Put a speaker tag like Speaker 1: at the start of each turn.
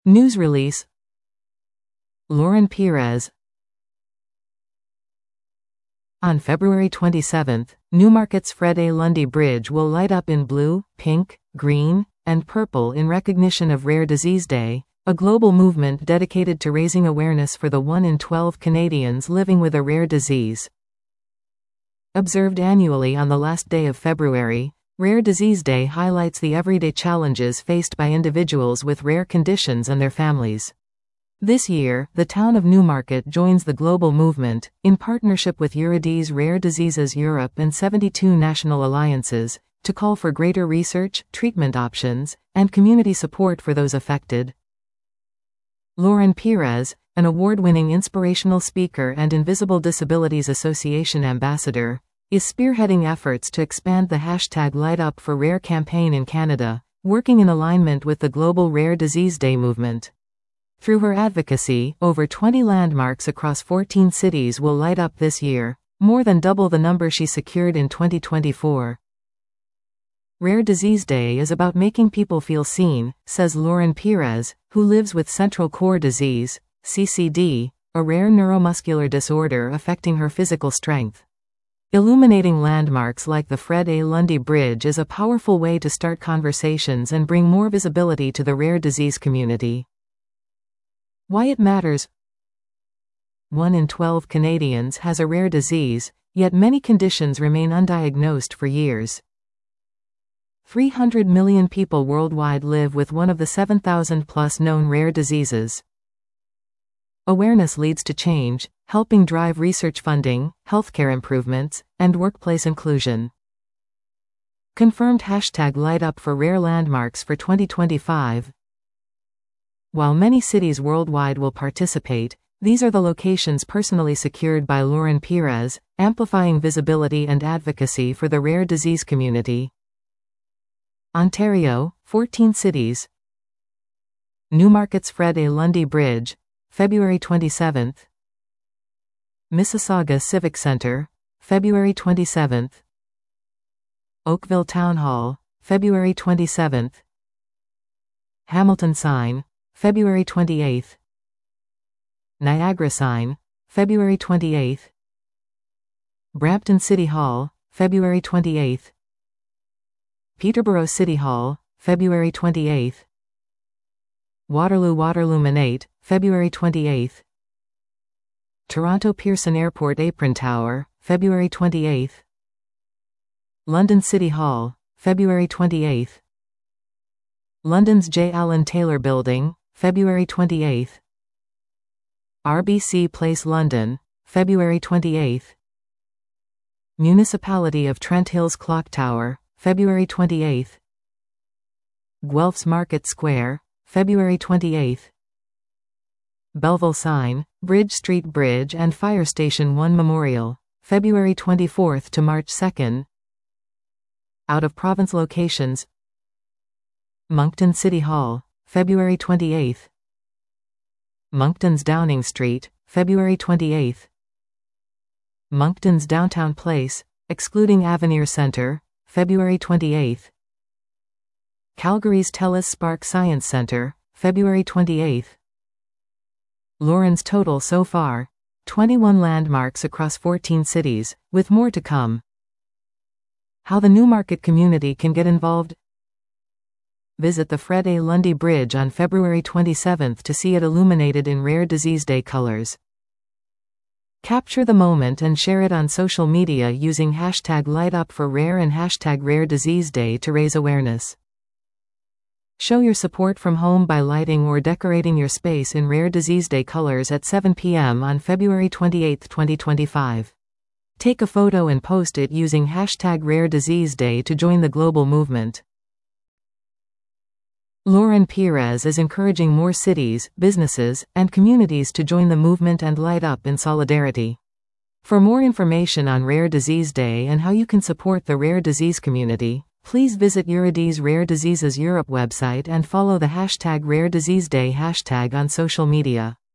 Speaker 1: News release. Lauren Perez. On February 27, Newmarket's Fred A. Lundy Bridge will light up in blue, pink, green, and purple in recognition of Rare Disease Day, a global movement dedicated to raising awareness for the 1 in 12 Canadians living with a rare disease. Observed annually on the last day of February, Rare Disease Day highlights the everyday challenges faced by individuals with rare conditions and their families. This year, the town of Newmarket joins the global movement, in partnership with Eurydice Rare Diseases Europe and 72 national alliances, to call for greater research, treatment options, and community support for those affected. Lauren Perez, an award-winning inspirational speaker and Invisible Disabilities Association ambassador, is spearheading efforts to expand the #LightUpForRare campaign in Canada, working in alignment with the global Rare Disease Day movement. Through her advocacy, over 20 landmarks across 14 cities will light up this year, more than double the number she secured in 2024. Rare Disease Day is about making people feel seen, says Lauren Perez, who lives with Central Core Disease, CCD, a rare neuromuscular disorder affecting her physical strength. Illuminating landmarks like the Fred A. Lundy Bridge is a powerful way to start conversations and bring more visibility to the rare disease community. Why it matters. 1 in 12 Canadians has a rare disease, yet many conditions remain undiagnosed for years. 300 million people worldwide live with one of the 7,000+ known rare diseases. Awareness leads to change, helping drive research funding, healthcare improvements, and workplace inclusion. Confirmed #LightUpForRare landmarks for 2025. While many cities worldwide will participate, these are the locations personally secured by Lauren Perez, amplifying visibility and advocacy for the rare disease community. Ontario, 14 cities. Newmarket's Fred A. Lundy Bridge, February 27. Mississauga Civic Centre, February 27. Oakville Town Hall, February 27. Hamilton Sign, February 28. Niagara Sign, February 28. Brampton City Hall, February 28. Peterborough City Hall, February 28. Waterloo Waterluminate, February 28. Toronto Pearson Airport Apron Tower, February 28. London City Hall, February 28. London's J. Allen Taylor Building, February 28. RBC Place London, February 28. Municipality of Trent Hills Clock Tower, February 28. Guelphs Market Square, February 28. Belleville Sign, Bridge Street Bridge and Fire Station 1 Memorial, February 24 to March 2. Out-of-province locations. Moncton City Hall, February 28. Moncton's Downing Street, February 28. Moncton's Downtown Place, excluding Avenir Centre, February 28. Calgary's TELUS Spark Science Centre, February 28. Lauren's total so far: 21 landmarks across 14 cities, with more to come. How the Newmarket community can get involved. Visit the Fred A. Lundy Bridge on February 27 to see it illuminated in Rare Disease Day colors. Capture the moment and share it on social media using #LightUpForRare and #RareDiseaseDay to raise awareness. Show your support from home by lighting or decorating your space in Rare Disease Day colors at 7 p.m. on February 28, 2025. Take a photo and post it using #RareDiseaseDay to join the global movement. Lauren Perez is encouraging more cities, businesses, and communities to join the movement and light up in solidarity. For more information on Rare Disease Day and how you can support the rare disease community, please visit Eurydice Rare Diseases Europe website and follow the #RareDiseaseDay hashtag on social media.